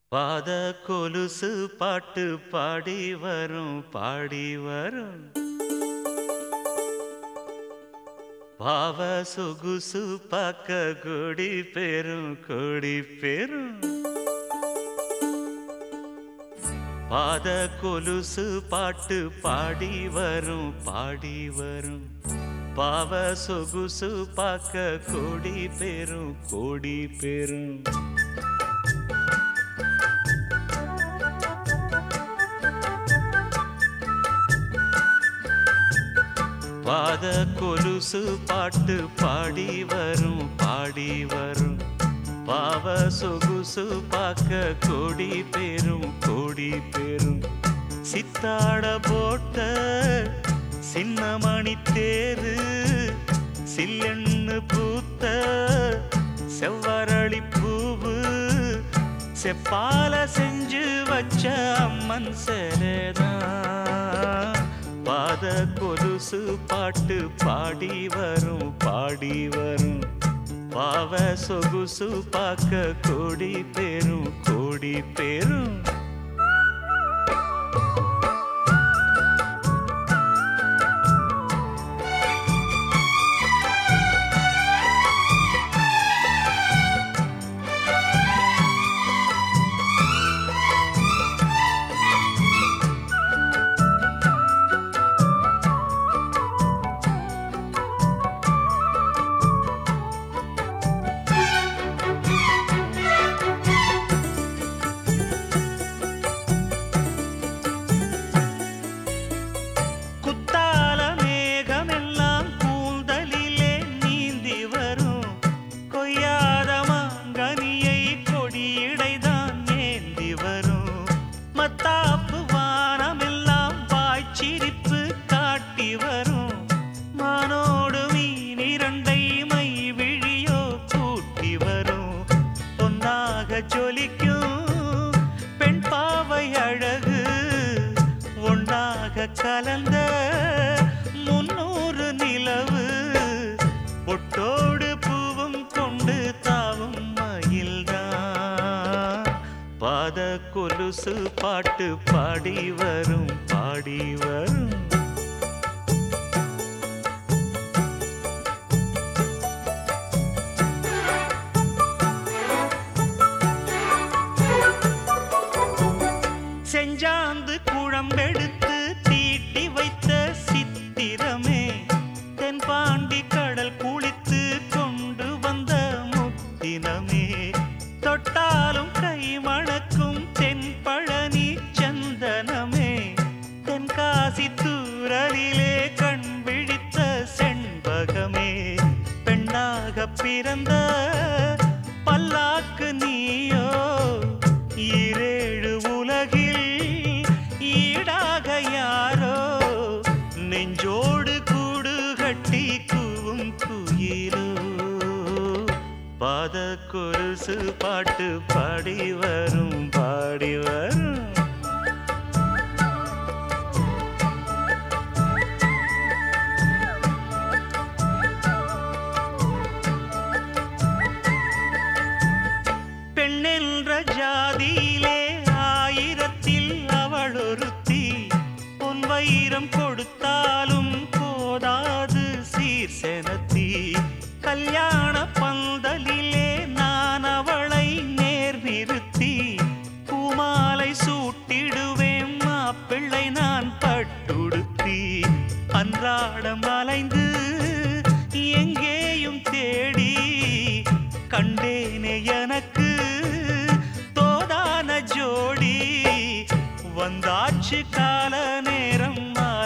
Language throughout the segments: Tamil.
பாத கொலுசு பாட்டு பாடி வரும் பாடி வரும் பாவ சொகுசு பாக்க கொடி பெரும் கொடி பெரும் பாத கொலுசு பாட்டு பாடி வரும் பாடி வரும் பாவ சொகுசு பாக்க கொடி பெரும் கொடி பெரும் பாத கொலுசு பாட்டு பாடி வரும் பாடி வரும் பாவ சொகுசு பாக்க கொடி பெரும் கொடி பெரும் சித்தாட போட்ட சின்னமணி தேரு சில்லெண்ணு பூத்த செவ்வரளி பூவு செப்பால செஞ்சு வச்ச அம்மன் சேரதான் பாத கொலுசு பாட்டு பாடி வரும் பாடி வரும் பாவ சொகுசு பாக்க கொடி பெரும் கொடி பெரும் பெண் பாவை அழகு ஒன்னாக கலந்த 300 நிலவு பொட்டோடு பூவும் கொண்டு தாவும் மயில்தான் பாத கொலுசு பாட்டு பாடி வரும் பாடி வரும் செஞ்சாந்து குழம்பெடுத்து தீட்டி வைத்த சித்திரமே தென்பாண்டி கடல் குளித்து கொண்டு வந்த முத்தினமே தொட்டாலும் கை மணக்கும் தென்பழனி சந்தனமே தென்காசி தூரலிலே கண் விழித்த செண்பகமே பெண்ணாக பிறந்த பல்லாக்கு நீயோ ஈரேழு உலகில் ஈடாக யாரோ நெஞ்சோடு கூடு கட்டி கூவும் குயிலோ பாத கொலுசு பாட்டு பாடி வரும் பாடி வரும் பெண்ணென்ற ஜாதியிலே ஆயிரத்தில் அவள் ஒருத்தி பொன் வைரம் கொடுத்தாலும் போதாது சீர் செனத்தி கல்யாண பந்தலிலே நான் அவளை நேர் நிறுத்தி பூமாலை சூட்டிடுவேன் மாப்பிள்ளை நான் பட்டுடுத்தி அன்றாடம் அலைந்து எங்கேயும் தேடி கண்டேனே எனக்கு தோதான ஜோடி வந்தாச்சு கால நேரம்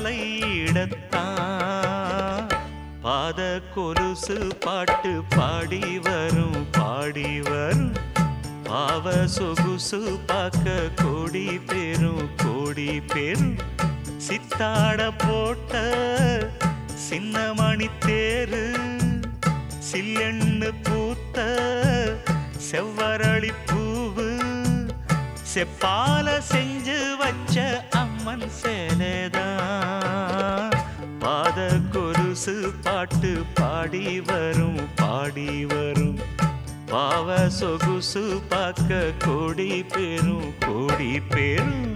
மாலையிடத்தான் பாத கொலுசு பாட்டு பாடி வரும் பாடி வரும் பாவ சொகுசு பாக்க கொடி பெரும் கொடி பெரும் சித்தாட போட்ட சின்னமணி தேரு சில்லெண்ணு பூத்த செவ்வரளி பூவு செப்பால செஞ்சு வச்ச அம்மன் சேலைதான் பாத கொலுசு பாட்டு பாடி வரும் பாடி வரும் பாவ சொகுசு பார்க்க கோடி பேரும் கோடி பேரும்